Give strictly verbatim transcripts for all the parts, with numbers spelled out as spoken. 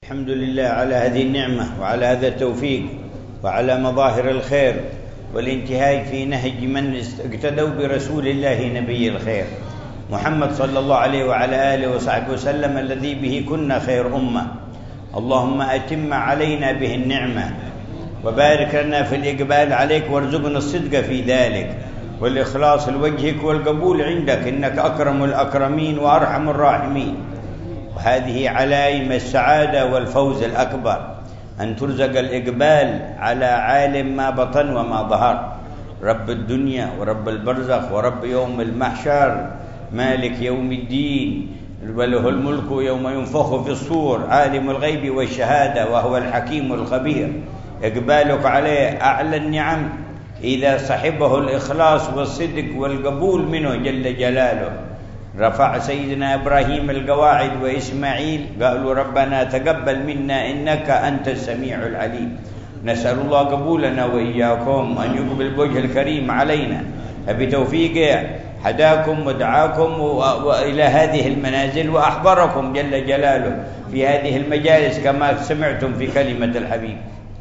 الحمد لله على هذه النعمة وعلى هذا التوفيق وعلى مظاهر الخير والانتهاء في نهج من اقتدوا برسول الله نبي الخير محمد صلى الله عليه وعلى آله وصحبه وسلم الذي به كنا خير أمة. اللهم أتم علينا به النعمة وبارك لنا في الإقبال عليك وارزقنا الصدق في ذلك والإخلاص لوجهك والقبول عندك إنك أكرم الأكرمين وأرحم الراحمين. وهذه علائم السعادة والفوز الأكبر أن ترزق الإقبال على عالم ما بطن وما ظهر، رب الدنيا ورب البرزخ ورب يوم المحشر مالك يوم الدين وله الملك يوم ينفخ في الصور عالم الغيب والشهادة وهو الحكيم الخبير. إقبالك عليه أعلى النعم إذا صحبه الإخلاص والصدق والقبول منه جل جلاله. رفع سيدنا إبراهيم القواعد وإسماعيل قالوا ربنا تقبل منا إنك أنت السميع العليم. نسأل الله قبولنا وإياكم أن يقبل بوجه الكريم علينا بتوفيقه هداكم ودعاكم وإلى هذه المنازل وأحضركم جل جلاله في هذه المجالس كما سمعتم في كلمة الحبيب.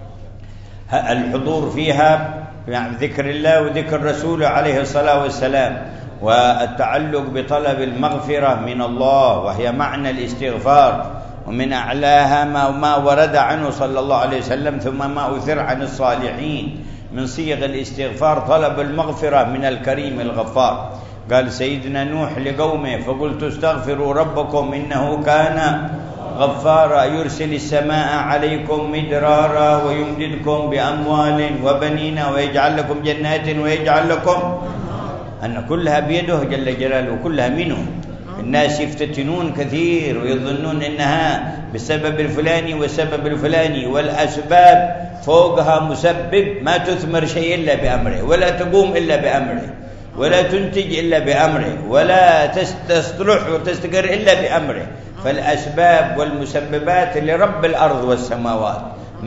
الحضور فيها ذكر الله وذكر رسوله عليه الصلاة والسلام والتعلق بطلب المغفرة من الله وهي معنى الاستغفار، ومن أعلاها ما, ما ورد عنه صلى الله عليه وسلم ثم ما أثر عن الصالحين من صيغ الاستغفار طلب المغفرة من الكريم الغفار. قال سيدنا نوح لقومه فقلت استغفروا ربكم إنه كان غفارا يرسل السماء عليكم مدرارا ويمددكم بأموال وبنين ويجعل لكم جنات ويجعل لكم أن كلها بيده جل جلاله وكلها منه. الناس يفتتنون كثير ويظنون إنها بسبب الفلاني والسبب الفلاني والأسباب فوقها مسبب ما تثمر شيء إلا بأمره ولا تقوم إلا بأمره ولا تنتج إلا بأمره ولا تصلح وتستقر إلا بأمره. فالأسباب والمسببات لرب الأرض والسماوات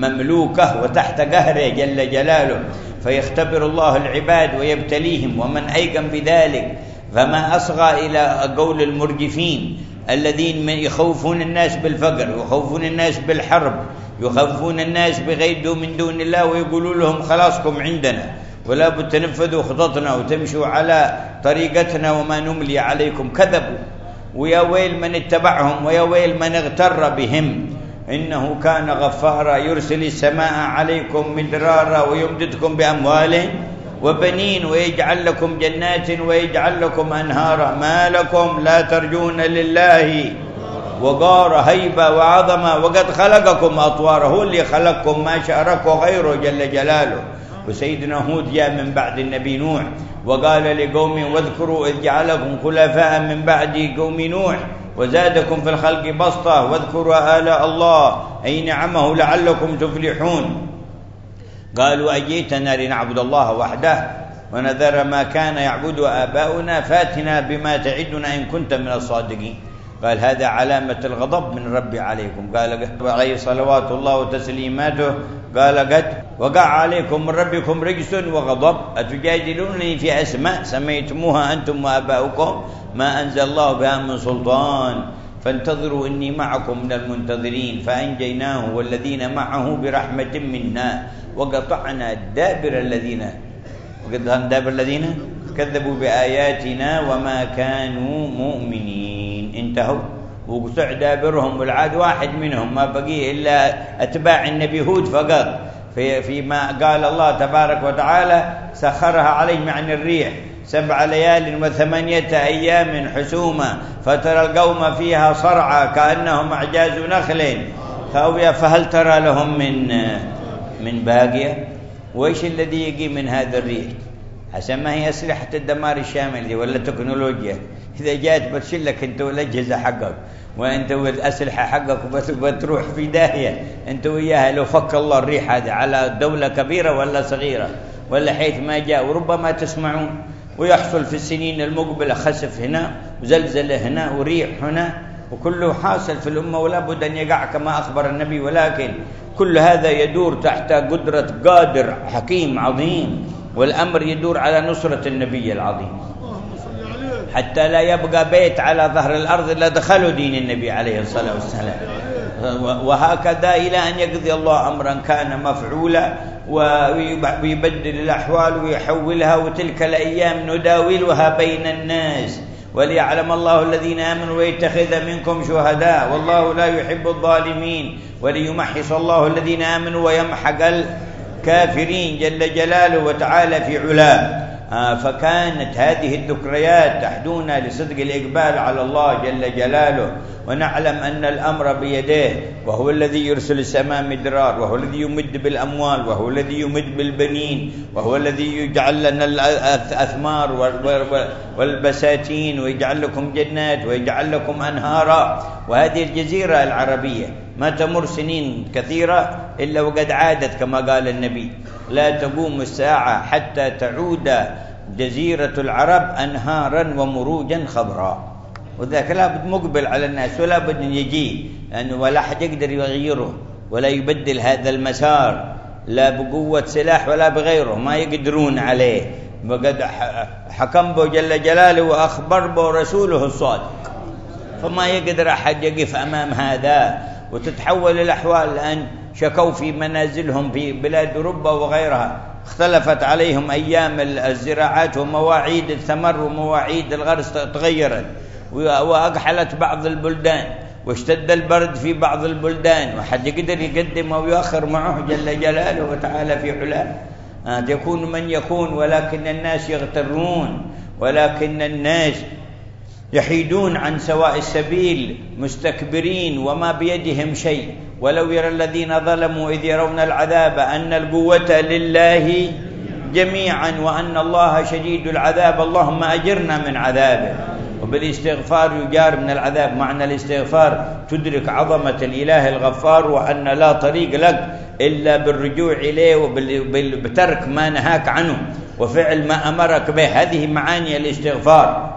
مملوكة وتحت قهره جل جلاله، فيختبر الله العباد ويبتليهم ومن أيقن بذلك. فما أصغى إلى قول المرجفين الذين يخوفون الناس بالفقر يخوفون الناس بالحرب يخوفون الناس بغير من دون الله ويقولوا لهم خلاصكم عندنا ولا بد تنفذوا خططنا وتمشوا على طريقتنا وما نملي عليكم. كذبوا ويا ويل من اتبعهم ويا ويل من اغتر بهم. إنه كان غفارا يرسل السماء عليكم مدرارا ويمددكم بأموال وبنين ويجعل لكم جنات ويجعل لكم أنهارا ما لكم لا ترجون لله وقار هيبة وعظمة وقد خلقكم أطوارا. هو اللي خلقكم ما شاركه غيره جل جلاله. وسيدنا هود جاء من بعد النبي نوح وقال لقوم واذكروا إذ جعلكم خلفاء من بعد قوم نوح وزادكم في الخلق بسطة واذكروا آلاء الله أي نعمه لعلكم تفلحون. قالوا أجيتنا لنعبد الله وحده ونذر ما كان يعبد آباؤنا فاتنا بما تعدنا إن كنت من الصادقين. قال هذا علامة الغضب من ربي عليكم. قال عليه صلوات الله وتسليماته قال قد وقع عليكم من ربكم رجس وغضب أتجادلونني في أسماء سميتموها أنتم وآباؤكم ما أنزل الله بها من سلطان فانتظروا إني معكم من المنتظرين. فأنجيناه والذين معه برحمة منا وقطعنا دابر الذين وقطعنا دابر الذين كذبوا بآياتنا وما كانوا مؤمنين. انتهوا وقطع دابرهم والعاد واحد منهم ما بقي إلا أتباع النبي هود فقط. في فيما قال الله تبارك وتعالى سخرها عليهم عن الريح سبع ليال وثمانية أيام حسوما فترى القوم فيها صرعى كأنهم أعجاز نخل خاوية فهل ترى لهم من من باقية. وإيش الذي يجي من هذا الريح؟ حسن ما هي أسلحة الدمار الشامل دي ولا تكنولوجيا. إذا جاءت بتشلك أنت والأجهزة حقك وأنت والأسلحة حقك وبتروح في داهية أنت وياها. لو فك الله الريح هذه على دولة كبيرة ولا صغيرة ولا حيث ما جاء وربما تسمعون ويحصل في السنين المقبلة خسف هنا وزلزلة هنا وريح هنا وكله حاصل في الأمة ولا بد أن يقع كما أخبر النبي. ولكن كل هذا يدور تحت قدرة قادر حكيم عظيم والأمر يدور على نصرة النبي العظيم حتى لا يبقى بيت على ظهر الأرض إلا دخلوا دين النبي عليه الصلاة والسلام. وهكذا إلى أن يقضي الله أمرا كان مفعولا ويبدل الأحوال ويحولها، وتلك الأيام نداولها بين الناس وليعلم الله الذين آمنوا ويتخذ منكم شهداء والله لا يحب الظالمين وليمحص الله الذين آمنوا ويمحق الكافرين جل جلاله وتعالى في علاه. آه فكانت هذه الذكريات تحدونا لصدق الإقبال على الله جل جلاله، ونعلم أن الأمر بيده، وهو الذي يرسل السماء مدرار، وهو الذي يمد بالأموال، وهو الذي يمد بالبنين، وهو الذي يجعل لنا الأثمار والبساتين ويجعل لكم جنات ويجعل لكم أنهارا. وهذه الجزيرة العربية ما تمر سنين كثيرة إلا وقد عادت كما قال النبي: لا تقوم الساعة حتى تعود جزيرة العرب أنهارا ومروجا خضراء. وذاك لا بد مقبل على الناس ولا بد أن يجي، لأنه ولا حد يقدر يغيره ولا يبدل هذا المسار، لا بقوة سلاح ولا بغيره، ما يقدرون عليه. وقد حكم به جل جلاله وأخبر به رسوله الصادق، فما يقدر أحد يقف أمام هذا. وتتحول الأحوال الآن، شكوا في منازلهم في بلاد أوروبا وغيرها اختلفت عليهم أيام الزراعات ومواعيد الثمر ومواعيد الغرس تغيرت، وأقحلت بعض البلدان، واشتد البرد في بعض البلدان، وحد يقدر يقدم أو يؤخر معه جل جلاله وتعالى في علاه. آه يكون من يكون، ولكن الناس يغترون، ولكن الناس يحيدون عن سواء السبيل مستكبرين وما بيدهم شيء. ولو يرى الذين ظلموا إذ يرون العذاب أن القوة لله جميعا وأن الله شديد العذاب، اللهم أجرنا من عذابه. وبالاستغفار يجار من العذاب. معنى الاستغفار تدرك عظمة الإله الغفار، وأن لا طريق لك إلا بالرجوع إليه وبترك ما نهاك عنه وفعل ما أمرك به. هذه معاني الاستغفار،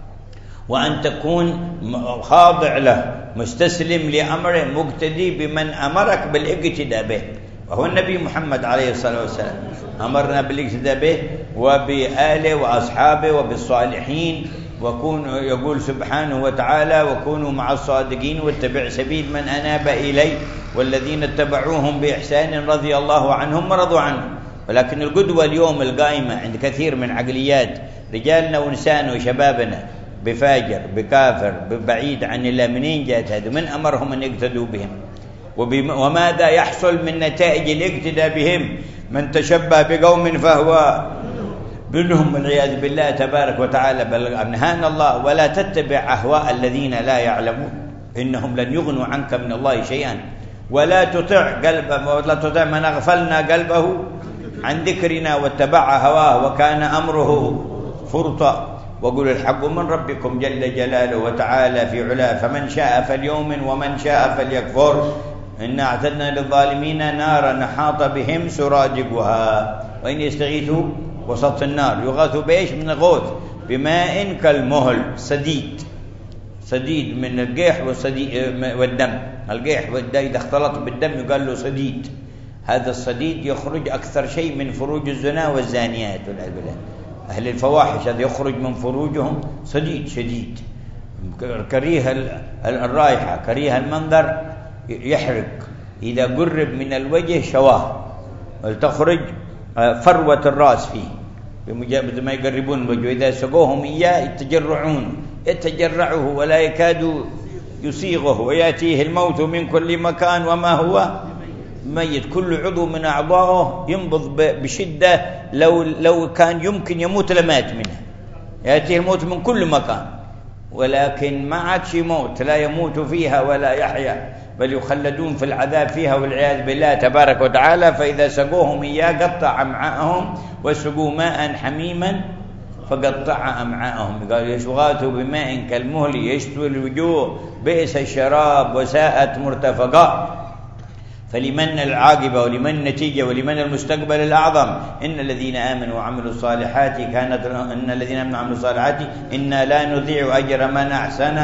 وأن تكون خاضع له مستسلم لأمره مقتدي بمن أمرك بالاقتداء به، وهو النبي محمد عليه الصلاة والسلام. أمرنا بالاقتداء به وبآله وأصحابه وبالصالحين، وكون يقول سبحانه وتعالى: وكونوا مع الصادقين واتبع سبيل من أناب إلي والذين اتبعوهم بإحسان رضي الله عنهم ورضوا عنه. ولكن القدوة اليوم القائمة عند كثير من عقليات رجالنا ونسائنا وشبابنا بفاجر بكافر ببعيد عن الله. منين جاءت هذا؟ من أمرهم أن يقتدوا بهم؟ وماذا يحصل من نتائج الاقتداء بهم؟ من تشبه بقوم فهو منهم والعياذ بالله تبارك وتعالى. بل نهانا الله: ولا تتبع أهواء الذين لا يعلمون إنهم لن يغنوا عنك من الله شيئا ولا تطع قلبه ولا تطع من أغفلنا قلبه عن ذكرنا واتبع هواه وكان أمره فرطا. وقل الحق من ربكم جل جلاله وتعالى في علاه، فمن شاء فليؤمن ومن شاء فليكفر. إنا أعتدنا للظالمين نارا أحاط بهم سرادقها وإن يستغيثوا وسط النار يغاثوا بإيش؟ من الغوث بماء كالمهل صديد. صديد من القيح والدم. القيح والدم إذا اختلط بالدم يقال له صديد. هذا الصديد يخرج أكثر شيء من فروج الزنا والزانيات والعياذ بالله. أهل الفواحش هذا يخرج من فروجهم صديد شديد، كريه الرائحة، كريه المنظر، يحرق. إذا قرب من الوجه شواه، تخرج فروة الرأس فيه بمجرد ما يقربون الوجه. إذا سقوهم إياه يتجرعون يتجرعه ولا يكاد يسيغه، ويأتيه الموت من كل مكان وما هو ميت. كل عضو من أعضائه ينبض بشدة، لو لو كان يمكن يموت لمات منه. يأتيه الموت من كل مكان، ولكن ما عادش موت، لا يموت فيها ولا يحيا، بل يخلدون في العذاب فيها والعياذ بالله تبارك وتعالى. فإذا سقوهم إياه قطع أمعاءهم وسقوا ماء حميما فقطع أمعاءهم. قال: يشغاثوا بماء كالمهل يشتوي الوجوه بئس الشراب وساءت مرتفقا. فلمن العاقبة ولمن النتيجة ولمن المستقبل الأعظم؟ إن الذين آمنوا وعملوا الصالحات كانت إن الذين آمنوا وعملوا الصالحات إنا لا نضيع أجر من أحسن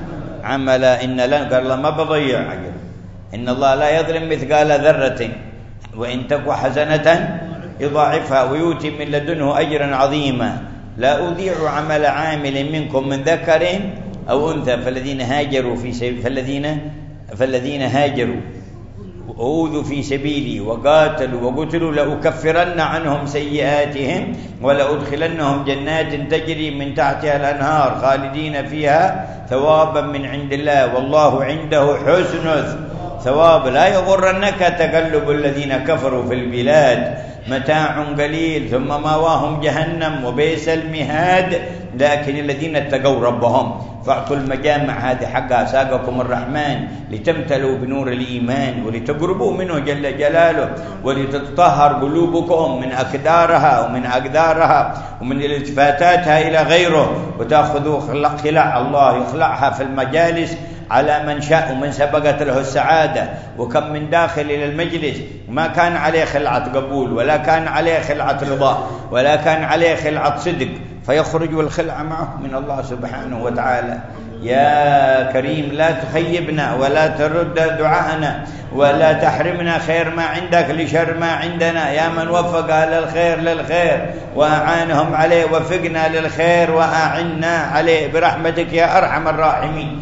عملا. إن لا قال الله ما بضيع أجر. إن الله لا يظلم مثقال ذرة وإن تك حسنة يضاعفها ويؤتي من لدنه أجرا عظيما. لا أضيع عمل عامل منكم من ذكر أو أنثى فالذين هاجروا في سبيل فالذين فالذين هاجروا وأوذوا في سبيلي وقاتلوا وقتلوا لأكفرن عنهم سيئاتهم ولأدخلنهم جنات تجري من تحتها الأنهار خالدين فيها ثوابا من عند الله والله عنده حسن ثواب. لا يغرنك تقلب الذين كفروا في البلاد متاع قليل ثم ماواهم جهنم وبئس المهاد. لكن الذين اتقوا ربهم فاعطوا المجامع هذه حقها ساقكم الرحمن لتمتلوا بنور الإيمان ولتقربوا منه جل جلاله ولتتطهر قلوبكم من أكدارها ومن أقدارها ومن الالتفاتاتها إلى غيره وتأخذوا خلع الله يخلعها في المجالس على من شاء ومن سبقت له السعادة. وكم من داخل إلى المجلس ما كان عليه خلعة قبول ولا كان عليه خلعة رضا ولا كان عليه خلعة صدق فيخرج والخلعة معه من الله سبحانه وتعالى. يا كريم لا تخيبنا ولا ترد دعاءنا ولا تحرمنا خير ما عندك لشر ما عندنا. يا من وفق أهل الخير للخير وأعانهم عليه وفقنا للخير وأعنا عليه برحمتك يا أرحم الراحمين.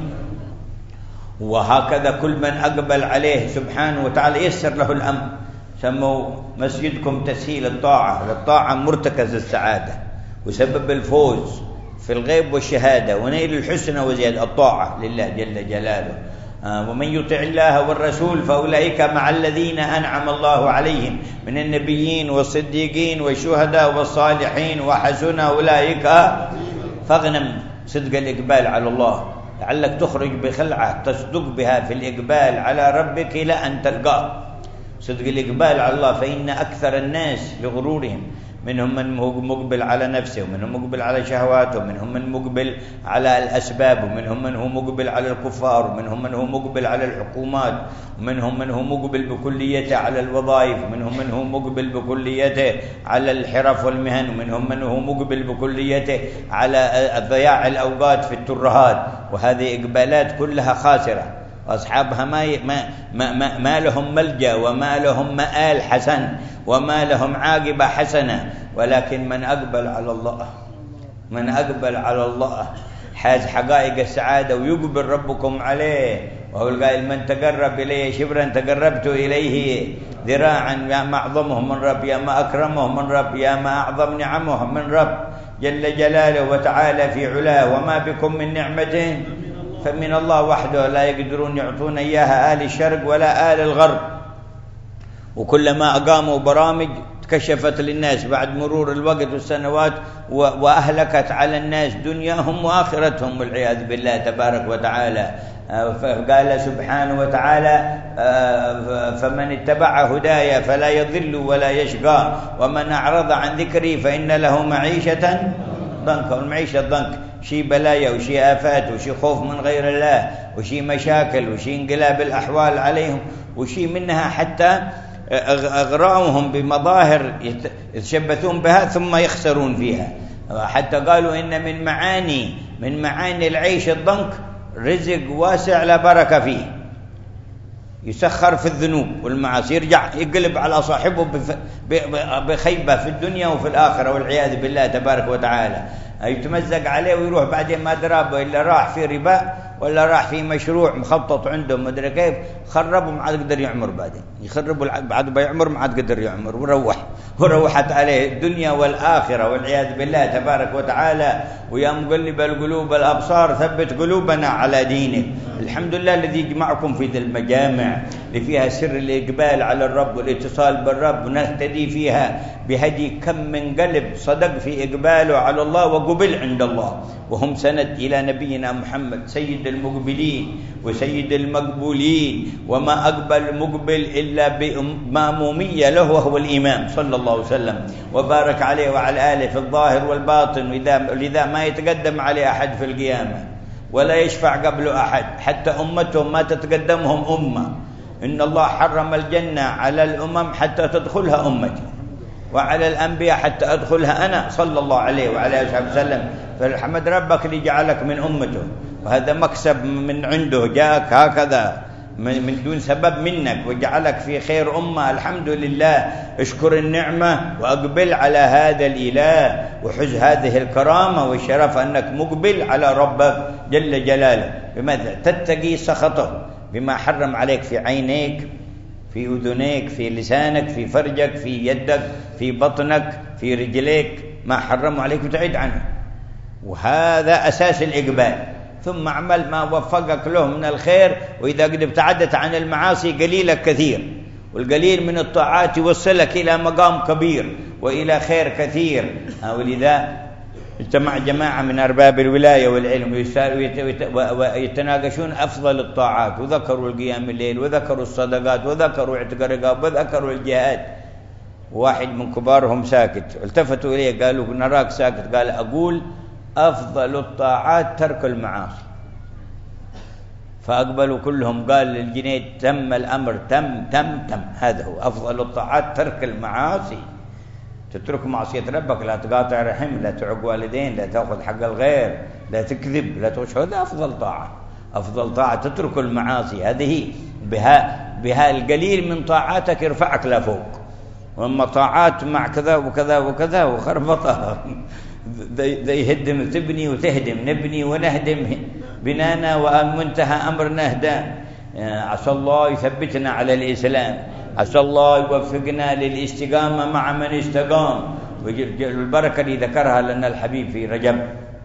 وهكذا كل من أقبل عليه سبحانه وتعالى يسر له الأمر. سموا مسجدكم تسهيل الطاعة، للطاعة مرتكز السعادة وسبب الفوز في الغيب والشهادة ونيل الحسنى وزيادة الطاعة لله جل جلاله. آه ومن يطع الله والرسول فأولئك مع الذين أنعم الله عليهم من النبيين والصديقين والشهداء والصالحين وحسن أولئك. فاغنم صدق الإقبال على الله لعلك تخرج بخلعة تصدق بها في الإقبال على ربك إلى أن تلقاه. صدق الإقبال على الله فإن أكثر الناس لغرورهم منهم من مقبل على نفسه ومنهم مقبل على شهواته ومنهم من مقبل على الأسباب ومنهم من هو مقبل على الكفار ومنهم من هو مقبل على الحكومات ومنهم من هو مقبل بكليته على الوظائف ومنهم من هو مقبل بكليته على الحرف والمهن ومنهم من هو مقبل بكليته على ضياع الأوقات في الترهات. وهذه إقبالات كلها خاسرة أصحابها ما, ما, ما, ما لهم ملجأ وما لهم مآل حسن وما لهم عاقبة حسنة. ولكن من أقبل على الله من أقبل على الله حاز حقائق السعادة ويقبل ربكم عليه. وهو القائل من تقرب إليه شبرا تقربت إليه ذراعا. يا ما أعظمه من رب يا ما أكرمه من رب يا ما أعظم نعمه من رب جل جلاله وتعالى في علاه. وما بكم من نعمة فمن الله وحده لا يقدرون يعطون إياها آل الشرق ولا آل الغرب. وكلما أقاموا برامج تكشفت للناس بعد مرور الوقت والسنوات وأهلكت على الناس دنياهم وآخرتهم والعياذ بالله تبارك وتعالى. قال سبحانه وتعالى فمن اتبع هدايا فلا يضل ولا يشقى ومن أعرض عن ذكري فإن له معيشة ضنك. والمعيشة ضنك شي بلايا وشي آفات وشي خوف من غير الله وشي مشاكل وشي انقلاب الأحوال عليهم وشي منها حتى أغراؤهم بمظاهر يتشبثون بها ثم يخسرون فيها. حتى قالوا إن من معاني من معاني العيش الضنك رزق واسع لا بركة فيه يسخر في الذنوب والمعاصي يرجع يقلب على صاحبه بخيبة في الدنيا وفي الآخرة والعياذ بالله تبارك وتعالى. يتمزق عليه ويروح بعدين ما درابه إلا راح في ربا ولا راح في مشروع مخطط عندهم مدري كيف خربوا ما عاد قدر يعمر. بعدين يخربوا بعد بيعمر ما عاد قدر يعمر وروح وروحت عليه الدنيا والآخرة والعياذ بالله تبارك وتعالى. ويا مقلب القلوب الأبصار ثبت قلوبنا على دينك. الحمد لله الذي يجمعكم في ذي المجامع اللي فيها سر الإقبال على الرب والاتصال بالرب ونهتدي فيها بهدي كم من قلب صدق في إقباله على الله وقبل عند الله وهم سند إلى نبينا محمد سيد المقبلين وسيد المقبولين. وما أقبل مقبل إلا بمامومية له وهو الإمام صلى الله عليه وسلم وبارك عليه وعلى آله في الظاهر والباطن. لذا ما يتقدم عليه أحد في القيامة ولا يشفع قبله أحد حتى أمتهم ما تتقدمهم أمة. إن الله حرم الجنة على الأمم حتى تدخلها أمتي وعلى الأنبياء حتى أدخلها أنا صلى الله عليه وعلى آله وسلم. فالحمد ربك اللي جعلك من أمته وهذا مكسب من عنده جاءك هكذا من دون سبب منك وجعلك في خير أمة. الحمد لله اشكر النعمة وأقبل على هذا الإله وحز هذه الكرامة والشرف أنك مقبل على ربك جل جلاله. بماذا تتقي سخطه بما حرم عليك في عينيك، في أذنيك، في لسانك، في فرجك، في يدك، في بطنك، في رجليك، ما حرموا عليك وتعيد عنه. وهذا أساس الإقبال. ثم اعمل ما وفقك له من الخير، وإذا قد ابتعدت عن المعاصي قليلك كثير، والقليل من الطاعات يوصلك إلى مقام كبير وإلى خير كثير. ولذا اجتمع جماعة من أرباب الولاية والعلم ويتناقشون أفضل الطاعات، وذكروا القيام الليل، وذكروا الصدقات، وذكروا اعتق الرقاب، وذكروا الجهاد. واحد من كبارهم ساكت، التفتوا إليه قالوا نراك ساكت، قال أقول أفضل الطاعات ترك المعاصي. فأقبلوا كلهم، قال للجنيد تم الأمر، تم تم تم هذا هو أفضل الطاعات ترك المعاصي. تترك معصية ربك، لا تقاطع رحم، لا تعق والدين، لا تأخذ حق الغير، لا تكذب، لا تغش، هذا أفضل طاعة. أفضل طاعة تترك المعاصي، هذه بها بها القليل من طاعاتك يرفعك لفوق. وأما طاعات مع كذا وكذا وكذا وخربطها ذي يهدم تبني وتهدم، نبني ونهدم بنانا ومنتهى أمرنا هدى. عسى الله يثبتنا على الإسلام، عسى الله يوفقنا للاستقامة مع من استقام. والبركة اللي ذكرها لنا الحبيب في رجب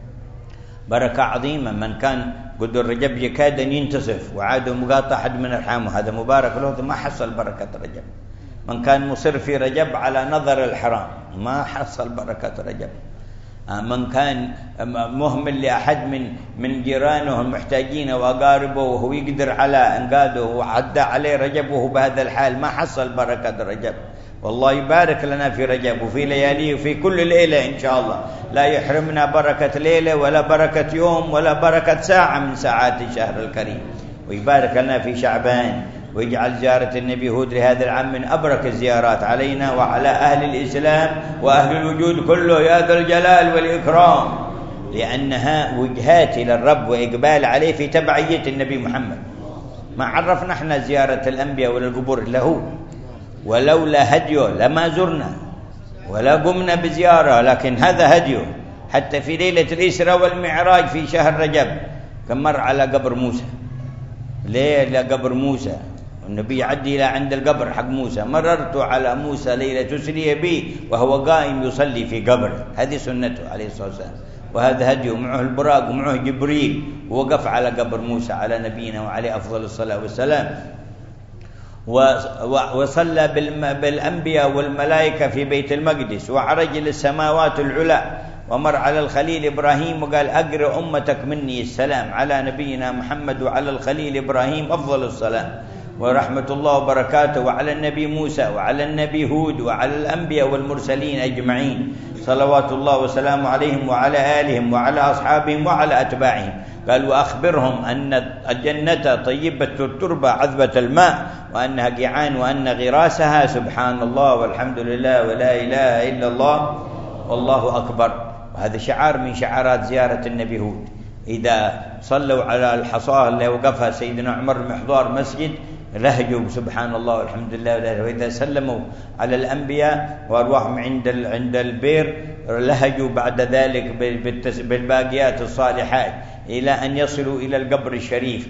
بركة عظيمة. من كان قد الرجب يكاد أن ينتصف وعاد مقاطع أحد من أرحامه، هذا مبارك له، ما حصل بركة رجب. من كان مصر في رجب على نظر الحرام ما حصل بركة رجب. من كان مهمل لأحد من من جيرانه المحتاجين وأقاربه وهو يقدر على إنقاذه وعدى عليه رجب وهو بهذا الحال ما حصل بركة رجب. والله يبارك لنا في رجب وفي لياليه وفي كل ليلة إن شاء الله، لا يحرمنا بركة ليلة ولا بركة يوم ولا بركة ساعة من ساعات الشهر الكريم. ويبارك لنا في شعبان، ويجعل زيارة النبي هود لهذا العام من أبرك الزيارات علينا وعلى أهل الإسلام وأهل الوجود كله يا ذا الجلال والإكرام، لأنها وجهات إلى الرب وإقبال عليه في تبعية النبي محمد. ما عرفنا احنا زيارة الأنبياء ولا القبور إلا هو، ولولا هديه لما زرنا ولا قمنا بزيارة، لكن هذا هديه. حتى في ليلة الإسراء والمعراج في شهر رجب كان مر على قبر موسى. ليه لا قبر موسى؟ النبي يعدي إلى عند القبر حق موسى، مررت على موسى ليلة تسري بي وهو قائم يصلي في قبره. هذه سنته عليه الصلاة والسلام، وهذا هديه. ومعه البراق ومعه جبريل، ووقف على قبر موسى على نبينا وعليه أفضل الصلاة والسلام. وصلى بالأنبياء والملائكة في بيت المقدس، وعرج للسماوات العلى، ومر على الخليل إبراهيم وقال أقرأ أمتك مني السلام على نبينا محمد وعلى الخليل إبراهيم أفضل الصلاة ورحمة الله وبركاته، وعلى النبي موسى وعلى النبي هود وعلى الأنبياء والمرسلين أجمعين صلوات الله وسلامه عليهم وعلى آلهم وعلى أصحابهم وعلى أتباعهم. قال وأخبرهم أن الجنة طيبة التربة عذبة الماء، وأنها قيعان، وأن غراسها سبحان الله والحمد لله ولا إله إلا الله والله أكبر. وهذا شعار من شعارات زيارة النبي هود. إذا صلوا على الحصاة اللي وقفها سيدنا عمر محضار مسجد لهجوا سبحان الله والحمد لله. وإذا سلموا على الأنبياء وأرواحهم عند عند البير لهجوا بعد ذلك بالباقيات الصالحات إلى أن يصلوا إلى القبر الشريف،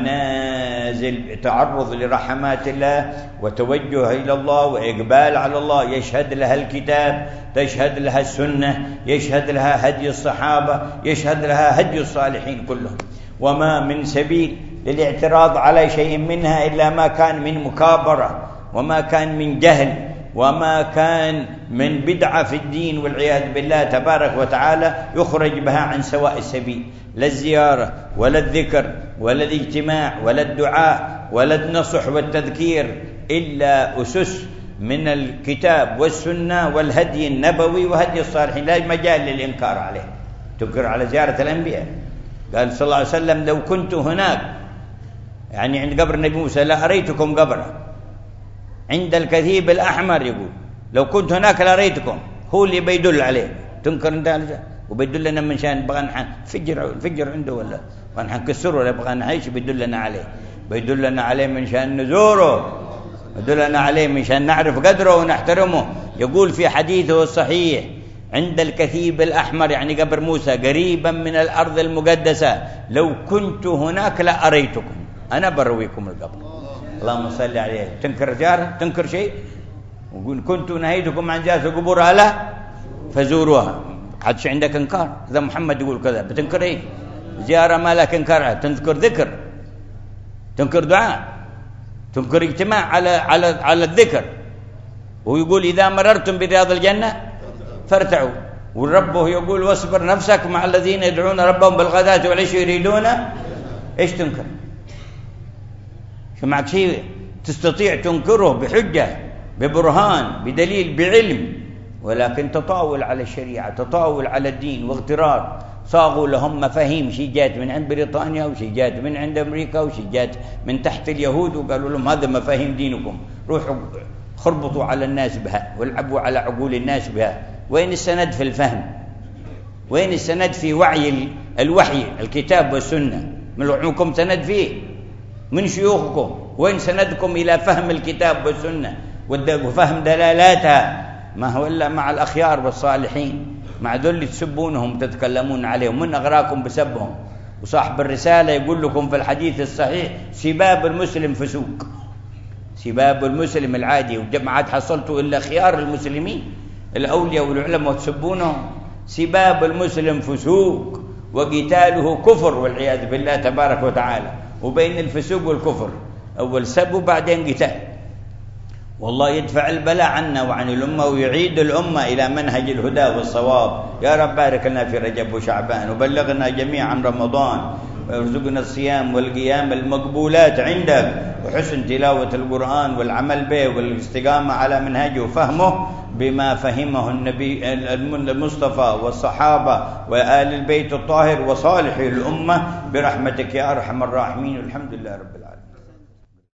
منازل تعرض لرحمات الله وتوجه إلى الله وإقبال على الله. يشهد لها الكتاب، تشهد لها السنة، يشهد لها هدي الصحابة، يشهد لها هدي الصالحين كلهم. وما من سبيل للاعتراض على شيء منها إلا ما كان من مكابرة، وما كان من جهل، وما كان من بدعة في الدين والعياذ بالله تبارك وتعالى يخرج بها عن سواء السبيل. لا الزيارة ولا الذكر ولا الاجتماع ولا الدعاء ولا النصح والتذكير إلا أسس من الكتاب والسنة والهدي النبوي وهدي الصالحين، لا مجال للإنكار عليه. تنكر على زيارة الأنبياء. قال صلى الله عليه وسلم لو كنت هناك، يعني عند قبر النبي موسى، لأريتكم قبره عند الكثيب الأحمر. يقول لو كنت هناك لأريتكم، هو اللي بيدل عليه. تنكر انت وبيدلنا من شان بغى نفجر الفجر عنده ولا ونحكسره ولا بغى نعيش، بيدلنا عليه بيدلنا عليه من شان نزوره، بيدلنا عليه من شان نعرف قدره ونحترمه. يقول في حديثه الصحيح عند الكثيب الأحمر، يعني قبر موسى قريبا من الأرض المقدسة، لو كنت هناك لأريتكم. أنا برويكم القبر. اللهم صل عليه. تنكر جاره، تنكر شيء، وقل كنت نهيتكم عن زيارة القبور ألا فزوروها. عادش عندك إنكار. إذا محمد يقول كذا بتنكر إيه؟ زيارة ما لك إنكارها. تنكر ذكر، تنكر دعاء، تنكر اجتماع على على على الذكر. ويقول إذا مررتم برياض الجنة فارتعوا. والرب يقول واصبر نفسك مع الذين يدعون ربهم بالغداة والعشي يريدون. إيش تنكر؟ شو معك شيء تستطيع تنكره بحجة، ببرهان، بدليل، بعلم، ولكن تطاول على الشريعة، تطاول على الدين واغترار. صاغوا لهم مفاهيم، شي جات من عند بريطانيا، وشي جات من عند أمريكا، وشي جات من تحت اليهود، وقالوا لهم هذا مفاهيم دينكم، روحوا خربطوا على الناس بها والعبوا على عقول الناس بها. وين السند في الفهم؟ وين السند في وعي الوحي الكتاب والسنة؟ من معكم سند فيه؟ من شيوخكم؟ وين سندكم إلى فهم الكتاب والسنة وفهم دلالاتها؟ ما هو إلا مع الأخيار والصالحين، مع ذل تسبونهم تتكلمون عليهم. من أغراكم بسبهم؟ وصاحب الرسالة يقول لكم في الحديث الصحيح سباب المسلم فسوق. سباب المسلم العادي، وجماعات حصلتوا إلا خيار المسلمين الأولياء والعلماء وتسبونهم. سباب المسلم فسوق وقتاله كفر والعياذ بالله تبارك وتعالى. وبين الفسوق والكفر أول سب وبعدين قتال. والله يدفع البلاء عنا وعن الأمة ويعيد الأمة إلى منهج الهدى والصواب. يا رب بارك لنا في رجب وشعبان، وبلغنا جميعا رمضان، وارزقنا الصيام والقيام المقبولات عندك، وحسن تلاوة القرآن والعمل به والاستقامة على منهجه وفهمه بما فهمه النبي المصطفى والصحابة وآل البيت الطاهر وصالح الأمة برحمتك يا أرحم الراحمين. الحمد لله رب العالمين.